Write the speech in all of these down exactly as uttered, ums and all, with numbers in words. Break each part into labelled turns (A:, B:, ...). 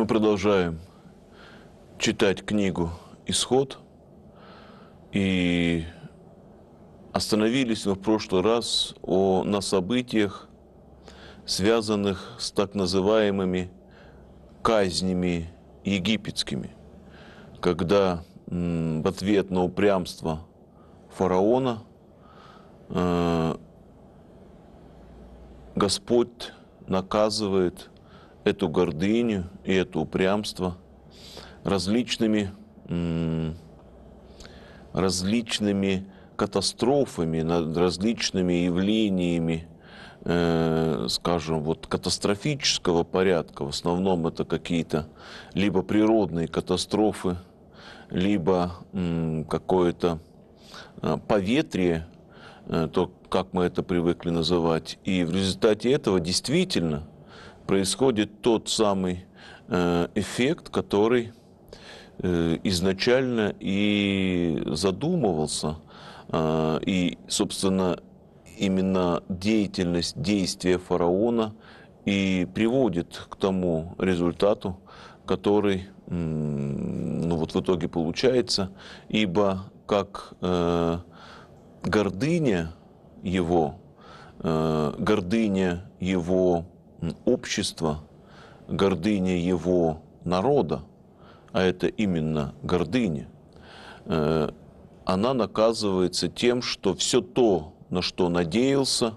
A: продолжаем читать книгу «Исход». И остановились мы в прошлый раз о, на событиях, связанных с так называемыми казнями египетскими, когда м, в ответ на упрямство фараона э, Господь наказывает эту гордыню и это упрямство различными, м, различными катастрофами, различными явлениями, э, скажем, вот катастрофического порядка. В основном это какие-то либо природные катастрофы, либо м, какое-то э, поветрие, э, то, как мы это привыкли называть. И в результате этого действительно происходит тот самый э, эффект, который э, изначально и задумывался. Э, и, собственно, именно деятельность, действия фараона и приводит к тому результату, который ну, вот в итоге получается, ибо как э, гордыня его, э, гордыня его общества, гордыня его народа, а это именно гордыня, э, она наказывается тем, что все то, на что надеялся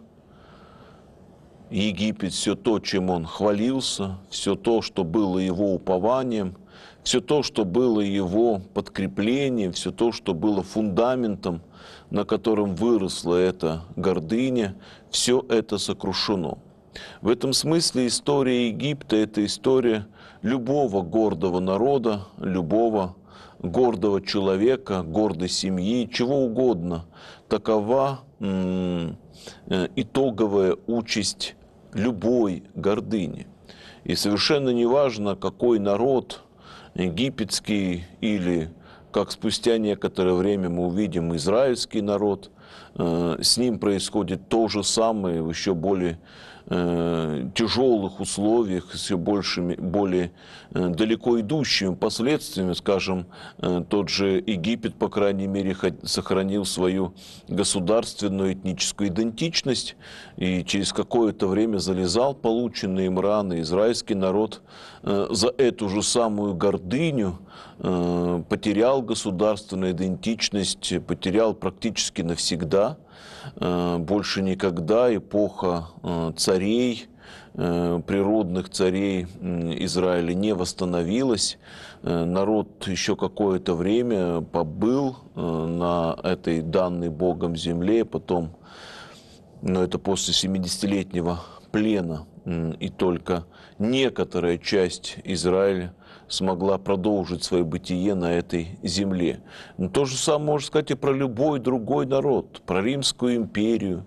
A: Египет, все то, чем он хвалился, все то, что было его упованием, все то, что было его подкреплением, все то, что было фундаментом, на котором выросла эта гордыня, все это сокрушено. В этом смысле история Египта – это история любого гордого народа, любого гордого человека, гордой семьи, чего угодно. Такова м, итоговая участь любой гордыни. И совершенно неважно, какой народ, египетский или, как спустя некоторое время мы увидим, израильский народ, э, с ним происходит то же самое в еще более э, тяжелых условиях, с еще большими, более э, далеко идущими последствиями. Скажем, э, тот же Египет, по крайней мере, сохранил свою государственную этническую идентичность и через какое-то время залезал полученные им раны. Израильский народ э, за эту же самую гордыню э, потерял государственную идентичность, потерял практически навсегда. Больше никогда эпоха царей, природных царей Израиля не восстановилась. Народ еще какое-то время побыл на этой данной Богом земле, потом, но это после семидесятилетнего плена, и только некоторая часть Израиля смогла продолжить свое бытие на этой земле. Но то же самое можно сказать и про любой другой народ, про Римскую империю,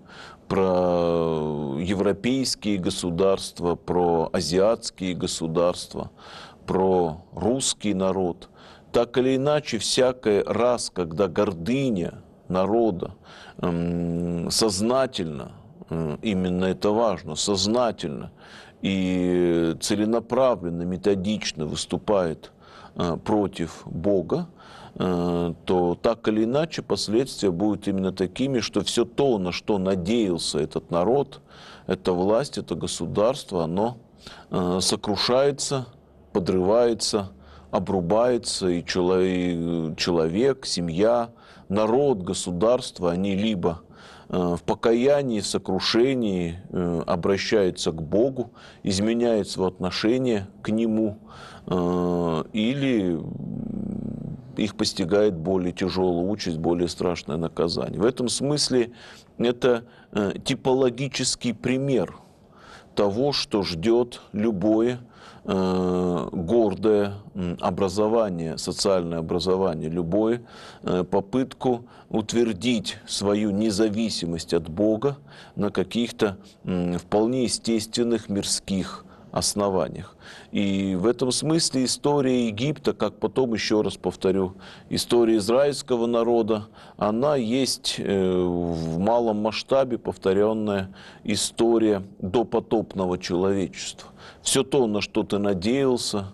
A: про европейские государства, про азиатские государства, про русский народ. Так или иначе, всякий раз, когда гордыня народа эм, сознательно, э, именно это важно, сознательно и целенаправленно, методично выступает э, против Бога, э, то так или иначе последствия будут именно такими, что все то, на что надеялся этот народ, эта власть, это государство, оно э, сокрушается, подрывается, обрубается, и человек, человек, семья, народ, государство, они либо в покаянии, сокрушении обращаются к Богу, изменяют свое отношение к Нему, или их постигает более тяжелая участь, более страшное наказание. В этом смысле это типологический пример того, что ждет любое э, гордое образование, социальное образование, любое э, попытку утвердить свою независимость от Бога на каких-то э, вполне естественных мирских основаниях. И в этом смысле история Египта, как потом, еще раз повторю, история израильского народа, она есть в малом масштабе повторенная история допотопного человечества. Все то, на что ты надеялся,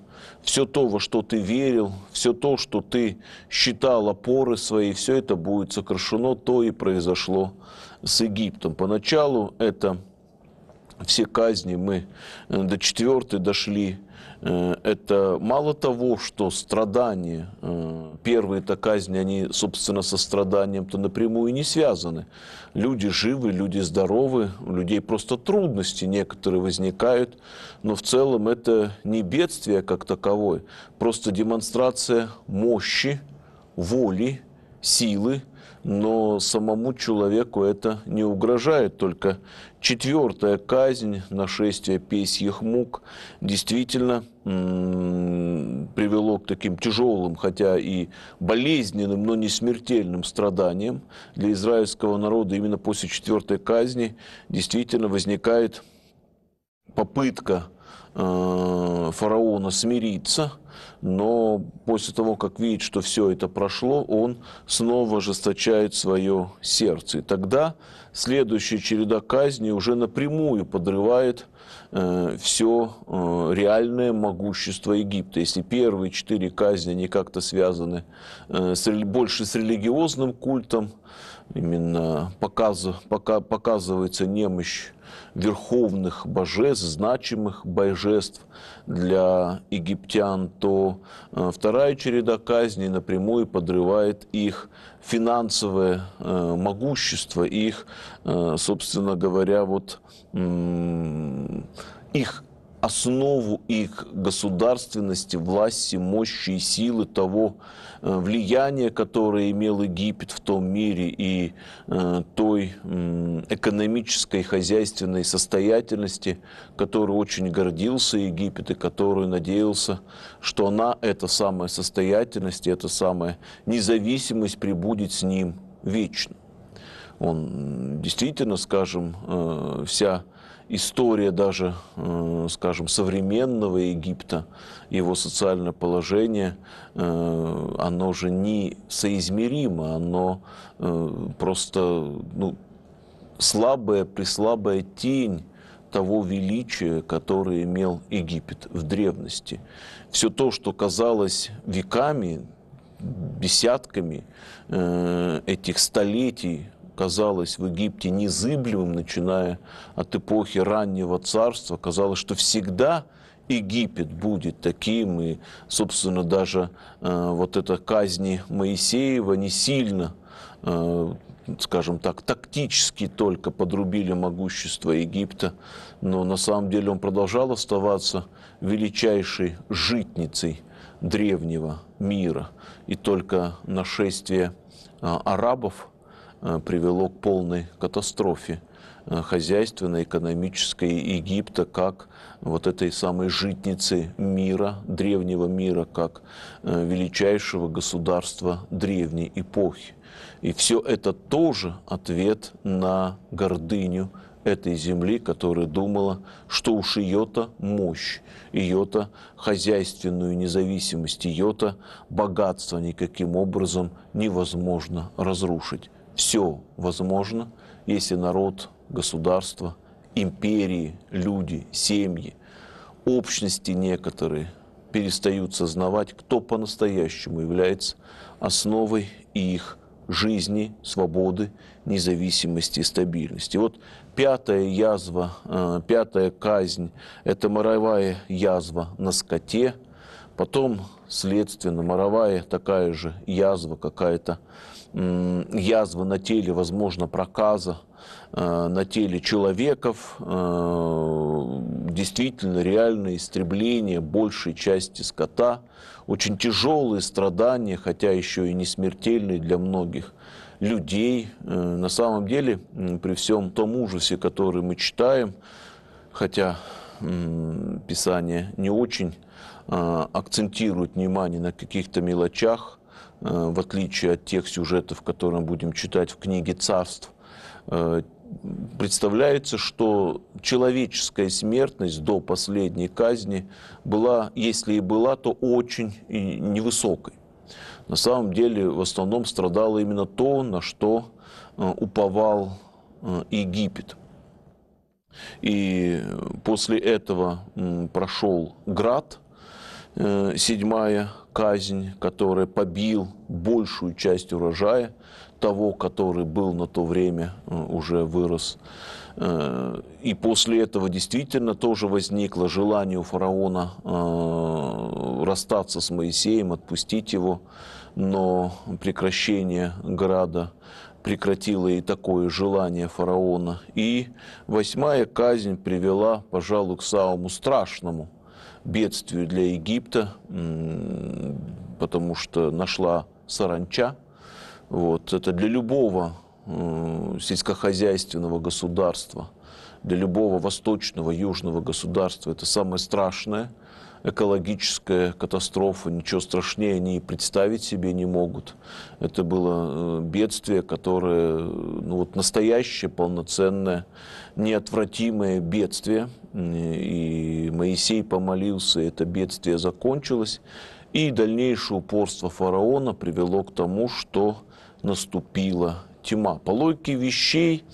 A: все то, во что ты верил, все то, что ты считал опорой своей, все это будет сокрушено. То и произошло с Египтом. Поначалу это все казни, мы до четвертой дошли. Это мало того, что страдания, первые-то казни, они, собственно, со страданием-то напрямую не связаны. Люди живы, люди здоровы, у людей просто трудности некоторые возникают, но в целом это не бедствие как таковое, просто демонстрация мощи, воли, силы, но самому человеку это не угрожает. Только четвертая казнь, нашествие песьих мук, действительно привело к таким тяжелым, хотя и болезненным, но не смертельным страданиям для израильского народа. Именно после четвертой казни действительно возникает попытка фараона смириться, но после того, как видит, что все это прошло, он снова ожесточает свое сердце. И тогда следующая череда казни уже напрямую подрывает э, все э, реальное могущество Египта. Если первые четыре казни, они как-то связаны э, с, больше с религиозным культом, именно показ, пока, показывается немощь верховных божеств, значимых божеств для египтян, то вторая череда казней напрямую подрывает их финансовое могущество, их, собственно говоря, вот их основу их государственности, власти, мощи и силы, того влияния, которое имел Египет в том мире, и той экономической, хозяйственной состоятельности, которой очень гордился Египет и которую надеялся, что она, эта самая состоятельность, эта самая независимость пребудет с ним вечно. Он действительно, скажем, вся история даже, скажем, современного Египта, его социальное положение, оно же не соизмеримо, оно просто ну, слабая, преслабая тень того величия, которое имел Египет в древности. Все то, что казалось веками, десятками этих столетий, казалось в Египте незыблемым, начиная от эпохи раннего царства, казалось, что всегда Египет будет таким, и, собственно, даже э, вот эта казнь Моисеева не сильно, э, скажем так, тактически только подрубили могущество Египта, но на самом деле он продолжал оставаться величайшей житницей древнего мира, и только нашествие э, арабов привело к полной катастрофе хозяйственной, экономической Египта, как вот этой самой житницы мира, древнего мира, как величайшего государства древней эпохи. И все это тоже ответ на гордыню этой земли, которая думала, что уж ее-то мощь, ее-то хозяйственную независимость, ее-то богатство никаким образом невозможно разрушить. Все возможно, если народ, государство, империи, люди, семьи, общности некоторые перестают сознавать, кто по-настоящему является основой их жизни, свободы, независимости и стабильности. Вот пятая язва, пятая казнь – это моровая язва на скоте, потом, следственно, моровая такая же язва какая-то, язва на теле, возможно, проказа, на теле человеков, действительно реальное истребление большей части скота, очень тяжелые страдания, хотя еще и не смертельные для многих людей. На самом деле, при всем том ужасе, который мы читаем, хотя Писание не очень акцентирует внимание на каких-то мелочах, в отличие от тех сюжетов, которые мы будем читать в книге «Царств», представляется, что человеческая смертность до последней казни была, если и была, то очень невысокой. На самом деле, в основном страдало именно то, на что уповал Египет. И после этого прошел град, э, седьмая казнь, который побил большую часть урожая, того, который был на то время, э, уже вырос. Э, и после этого действительно тоже возникло желание у фараона э, расстаться с Моисеем, отпустить его, но прекращение града прекратило и такое желание фараона. И восьмая казнь привела, пожалуй, к самому страшному бедствию для Египта, потому что нашла саранча. Вот. Это для любого э, сельскохозяйственного государства, для любого восточного, южного государства это самое страшное. Экологическая катастрофа, ничего страшнее они и представить себе не могут. Это было бедствие, которое, ну вот настоящее, полноценное, неотвратимое бедствие. И Моисей помолился, и это бедствие закончилось. И дальнейшее упорство фараона привело к тому, что наступила тьма. По логике вещей,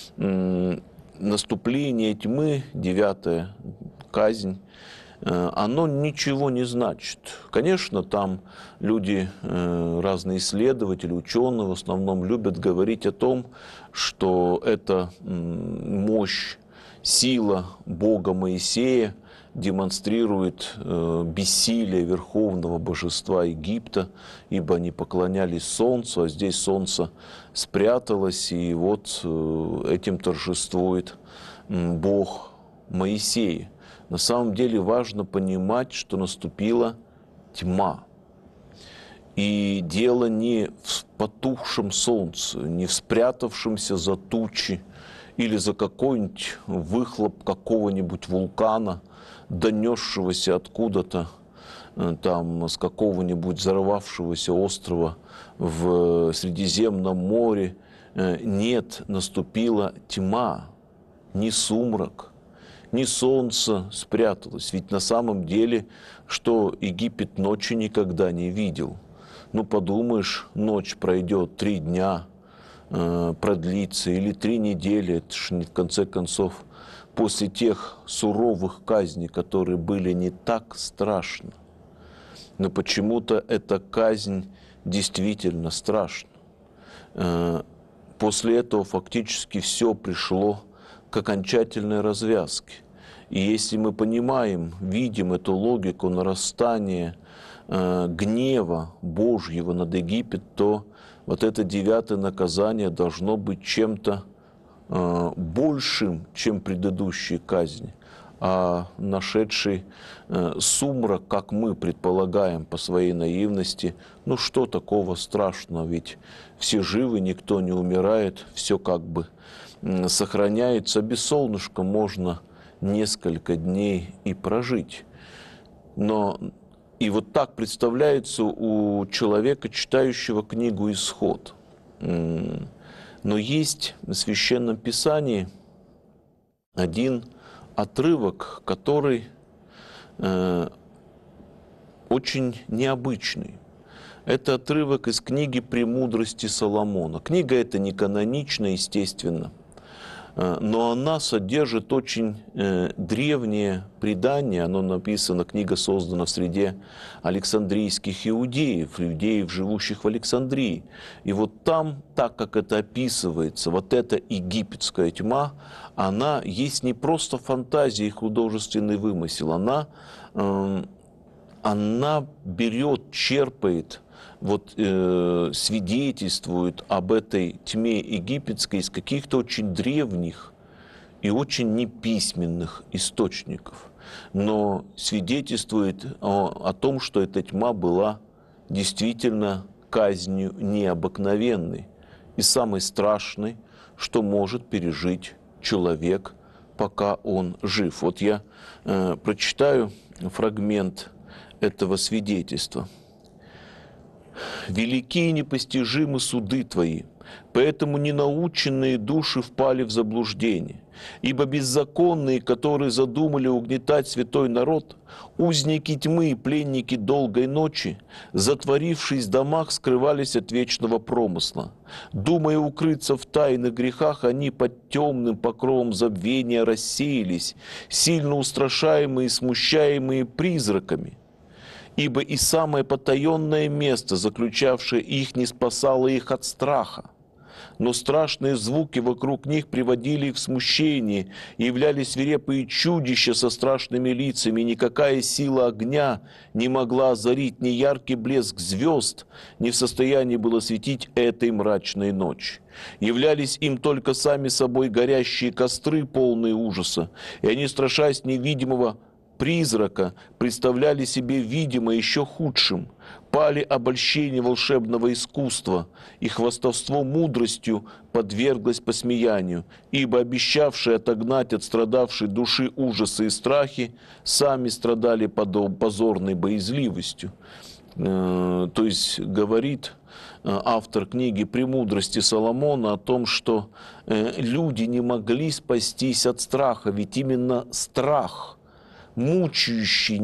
A: наступление тьмы, девятая казнь, оно ничего не значит. Конечно, там люди, разные исследователи, ученые в основном любят говорить о том, что это мощь, сила Бога Моисея демонстрирует бессилие верховного божества Египта, ибо они поклонялись солнцу, а здесь солнце спряталось, и вот этим торжествует Бог Моисея. На самом деле важно понимать, что наступила тьма. И дело не в потухшем солнце, не в спрятавшемся за тучи или за какой-нибудь выхлоп какого-нибудь вулкана, донесшегося откуда-то, там, с какого-нибудь взорвавшегося острова в Средиземном море. Нет, наступила тьма, не сумрак. Не солнце спряталось. Ведь на самом деле, что Египет ночи никогда не видел. Ну, подумаешь, ночь пройдет три дня, э, продлится, или три недели. Это ж, в конце концов, после тех суровых казней, которые были не так страшны. Но почему-то эта казнь действительно страшна. Э, после этого фактически все пришло к окончательной развязке. И если мы понимаем, видим эту логику нарастания э, гнева Божьего над Египет, то вот это девятое наказание должно быть чем-то э, большим, чем предыдущие казни. А нашедший э, сумрак, как мы предполагаем по своей наивности, ну что такого страшного, ведь все живы, никто не умирает, все как бы э, сохраняется, без солнышка можно несколько дней и прожить. Но и вот так представляется у человека, читающего книгу «Исход». Но есть в Священном Писании один отрывок, который э, очень необычный. Это отрывок из книги «Премудрости Соломона». Книга эта не канонична, естественно, но она содержит очень э, древнее предание. Оно написано, книга создана в среде александрийских иудеев, иудеев, живущих в Александрии. И вот там, так как это описывается, вот эта египетская тьма, она есть не просто фантазия и художественный вымысел, она, э, она берет, черпает, вот, э, свидетельствует об этой тьме египетской из каких-то очень древних и очень неписьменных источников, но свидетельствует о, о том, что эта тьма была действительно казнью необыкновенной и самой страшной, что может пережить человек, пока он жив. Вот я э, прочитаю фрагмент этого свидетельства. «Велики и непостижимы суды Твои, поэтому ненаученные души впали в заблуждение. Ибо беззаконные, которые задумали угнетать святой народ, узники тьмы и пленники долгой ночи, затворившись в домах, скрывались от вечного промысла. Думая укрыться в тайных грехах, они под темным покровом забвения рассеялись, сильно устрашаемые и смущаемые призраками. ибо и самое потаенное место, заключавшее их, не спасало их от страха. Но страшные звуки вокруг них приводили их в смущение, и являлись свирепые чудища со страшными лицами, и никакая сила огня не могла озарить, ни яркий блеск звезд не в состоянии было светить этой мрачной ночи. Являлись им только сами собой горящие костры, полные ужаса, и они, страшась невидимого призрака, представляли себе видимое еще худшим, пали обольщение волшебного искусства, и хвастовство мудростью подверглось посмеянию, ибо обещавшие отогнать от страдавшей души ужасы и страхи, сами страдали под позорной боязливостью. То есть говорит автор книги «Премудрости Соломона» о том, что люди не могли спастись от страха, ведь именно страх, мучающий,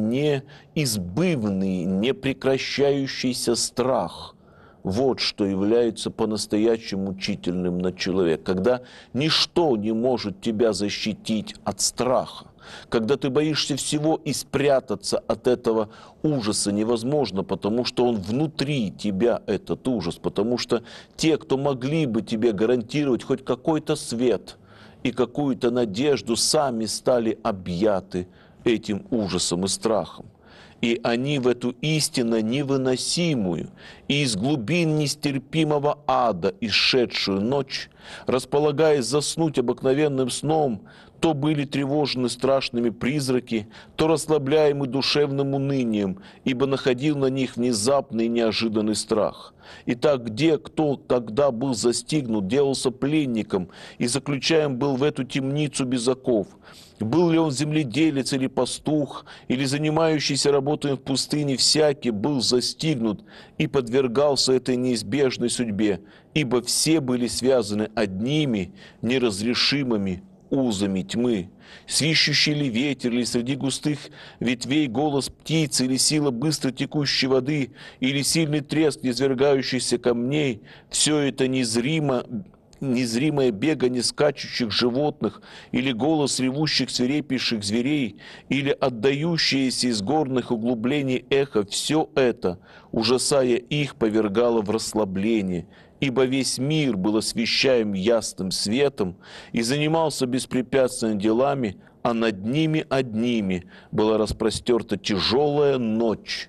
A: неизбывный, непрекращающийся страх, вот что является по-настоящему мучительным на человека, когда ничто не может тебя защитить от страха, когда ты боишься всего и спрятаться от этого ужаса невозможно, потому что он внутри тебя, этот ужас, потому что те, кто могли бы тебе гарантировать хоть какой-то свет и какую-то надежду, сами стали объяты этим ужасом и страхом. И они в эту истинно невыносимую и из глубин нестерпимого ада исшедшую ночь, располагаясь заснуть обыкновенным сном, то были тревожены страшными призраки, то расслабляемы душевным унынием, ибо находил на них внезапный и неожиданный страх. Итак, где кто тогда был застигнут, делался пленником и заключаем был в эту темницу без оков? Был ли он земледелец или пастух, или занимающийся работой в пустыне, всякий был застигнут и подвергался этой неизбежной судьбе, ибо все были связаны одними неразрешимыми узами тьмы. Свищущий ли ветер, или среди густых ветвей голос птицы, или сила быстро текущей воды, или сильный треск низвергающихся камней, все это незримо, незримое бегание скачущих животных, или голос ревущих свирепейших зверей, или отдающееся из горных углублений эхо, все это, ужасая их, повергало в расслабление, ибо весь мир был освещаем ясным светом и занимался беспрепятственными делами, а над ними одними была распростерта тяжелая ночь,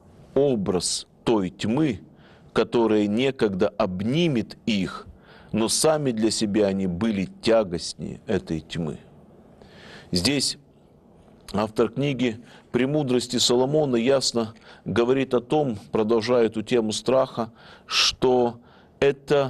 A: образ той тьмы, которая некогда обнимет их, но сами для себя они были тягостнее этой тьмы. Здесь автор книги «Премудрости Соломона» ясно говорит о том, продолжая эту тему страха, что это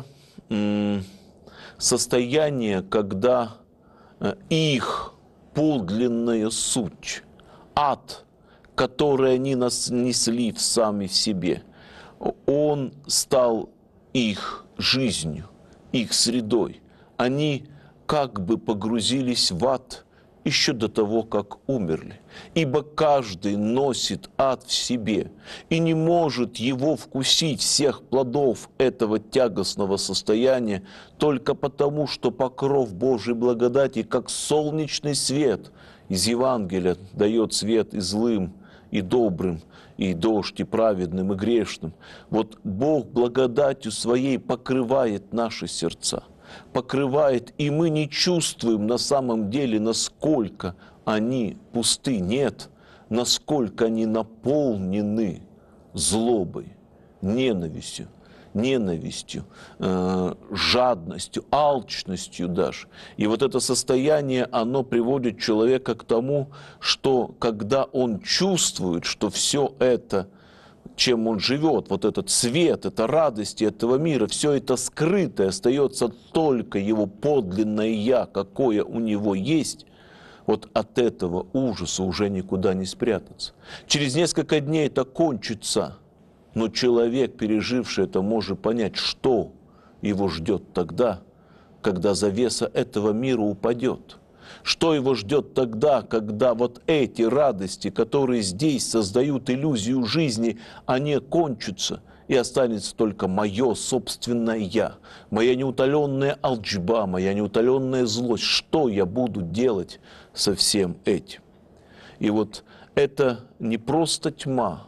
A: состояние, когда их подлинная суть, ад, который они нас несли в сами в себе, он стал их жизнью, их средой. Они как бы погрузились в ад еще до того, как умерли. Ибо каждый носит ад в себе и не может его вкусить, всех плодов этого тягостного состояния, только потому, что покров Божьей благодати, как солнечный свет из Евангелия, дает свет и злым, и добрым, и дождь, и праведным, и грешным. Вот Бог благодатью Своей покрывает наши сердца, покрывает, и мы не чувствуем на самом деле, насколько они пусты. Нет, насколько они наполнены злобой, ненавистью, ненавистью, э, жадностью, алчностью даже. И вот это состояние, оно приводит человека к тому, что когда он чувствует, что все это, чем он живет, вот этот свет, это радости этого мира, все это скрытое, остается только его подлинное «я», какое у него есть, вот от этого ужаса уже никуда не спрятаться. Через несколько дней это кончится, но человек, переживший это, может понять, что его ждет тогда, когда завеса этого мира упадет. Что его ждет тогда, когда вот эти радости, которые здесь создают иллюзию жизни, они кончатся, и останется только мое собственное «я», моя неутоленная алчба, моя неутоленная злость. Что я буду делать со всем этим? И вот это не просто тьма,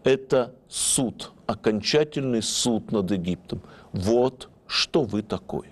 A: это суд, окончательный суд над Египтом. Вот что вы такой.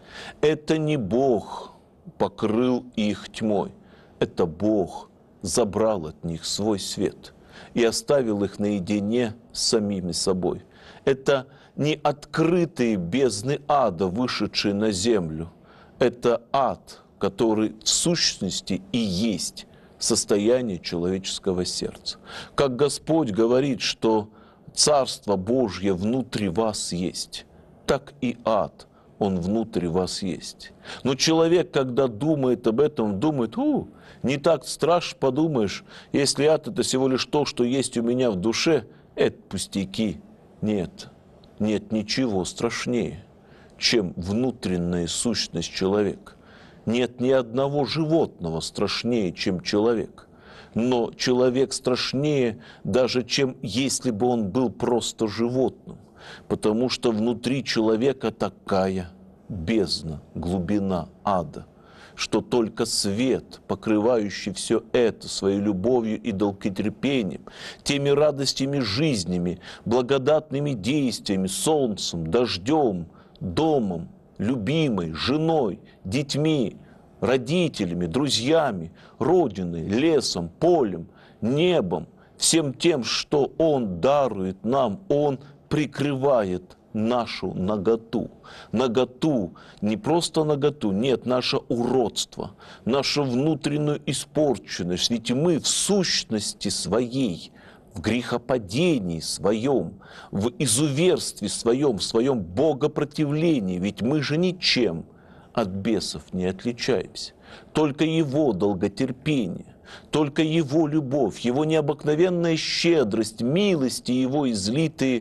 A: Это не Бог покрыл их тьмой, это Бог забрал от них свой свет и оставил их наедине с самими собой. Это не открытые бездны ада, вышедшие на землю. Это ад, который в сущности и есть состояние человеческого сердца. Как Господь говорит, что Царство Божье внутри вас есть, так и ад, он внутри вас есть. Но человек, когда думает об этом, думает: «У, не так страшно, подумаешь, если ад – это всего лишь то, что есть у меня в душе, это пустяки». Нет, нет ничего страшнее, чем внутренняя сущность человека. Нет ни одного животного страшнее, чем человек. Но человек страшнее даже, чем если бы он был просто животным. Потому что внутри человека такая бездна, глубина ада, что только свет, покрывающий все это своей любовью и долготерпением, теми радостями жизнями, благодатными действиями, солнцем, дождем, домом, любимой, женой, детьми, родителями, друзьями, родиной, лесом, полем, небом, всем тем, что Он дарует нам, Он прикрывает нашу наготу. Наготу, не просто наготу, нет, наше уродство, нашу внутреннюю испорченность. Ведь мы в сущности своей, в грехопадении своем, в изуверстве своем, в своем богопротивлении, ведь мы же ничем от бесов не отличаемся. Только Его долготерпение, только Его любовь, Его необыкновенная щедрость, милости Его излитые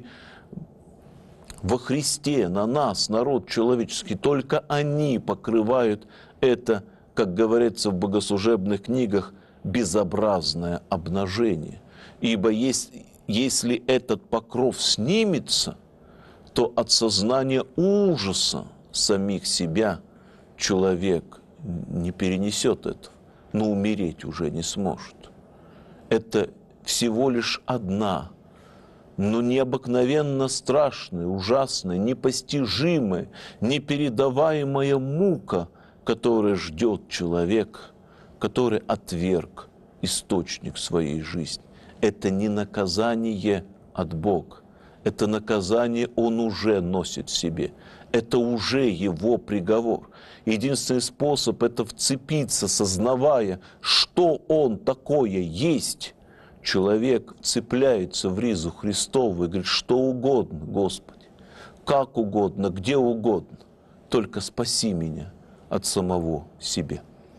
A: во Христе, на нас, народ человеческий, только они покрывают это, как говорится в богослужебных книгах, безобразное обнажение. Ибо если, если этот покров снимется, то от сознания ужаса самих себя человек не перенесет этого, но умереть уже не сможет. Это всего лишь одна, но необыкновенно страшная, ужасная, непостижимая, непередаваемая мука, которая ждет человека, который отверг источник своей жизни. Это не наказание от Бога, это наказание он уже носит в себе, это уже его приговор. Единственный способ – это вцепиться, сознавая, что он такое есть. Человек цепляется в ризу Христову и говорит: что угодно, Господи, как угодно, где угодно, только спаси меня от самого себя.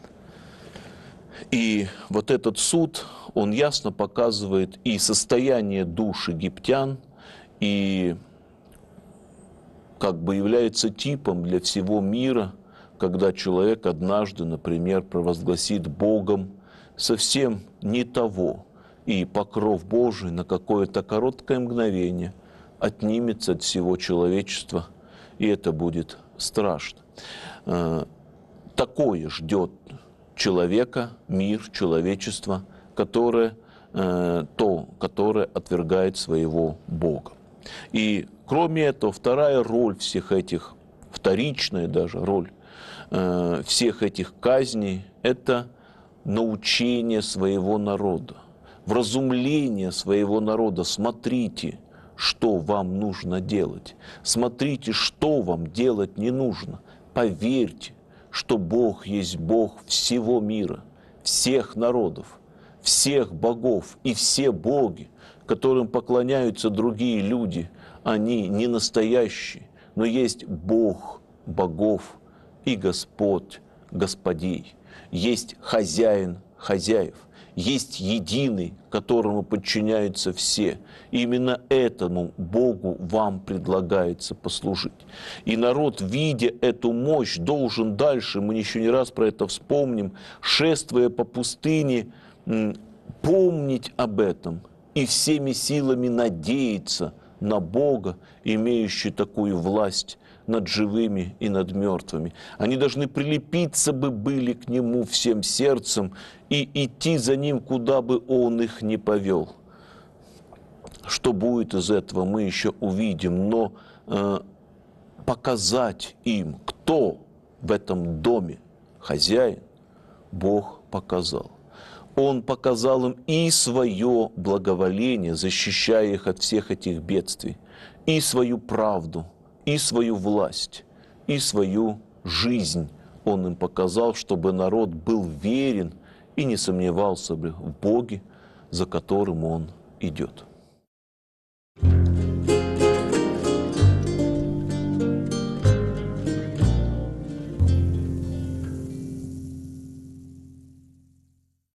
A: И вот этот суд, он ясно показывает и состояние душ египтян, и как бы является типом для всего мира, когда человек однажды, например, провозгласит Богом совсем не того, и покров Божий на какое-то короткое мгновение отнимется от всего человечества, и это будет страшно. Такое ждет человека, мир, человечество, которое, то, которое отвергает своего Бога. И кроме этого, вторая роль всех этих, вторичная даже роль всех этих казней – это научение своего народа, вразумление своего народа. Смотрите, что вам нужно делать. Смотрите, что вам делать не нужно. Поверьте, что Бог есть Бог всего мира, всех народов, всех богов, и все боги, которым поклоняются другие люди, они не настоящие, но есть Бог богов и Господь господей, есть хозяин хозяев, есть единый, которому подчиняются все. И именно этому Богу вам предлагается послужить. И народ, видя эту мощь, должен дальше, мы еще не раз про это вспомним, шествуя по пустыне, помнить об этом и всеми силами надеяться на Бога, имеющий такую власть над живыми и над мертвыми. Они должны прилепиться бы были к Нему всем сердцем и идти за Ним, куда бы Он их ни повел. Что будет из этого, мы еще увидим, но э, показать им, кто в этом доме хозяин, Бог показал. Он показал им и свое благоволение, защищая их от всех этих бедствий, и свою правду, и свою власть, и свою жизнь. Он им показал, чтобы народ был верен и не сомневался бы в Боге, за которым он идет.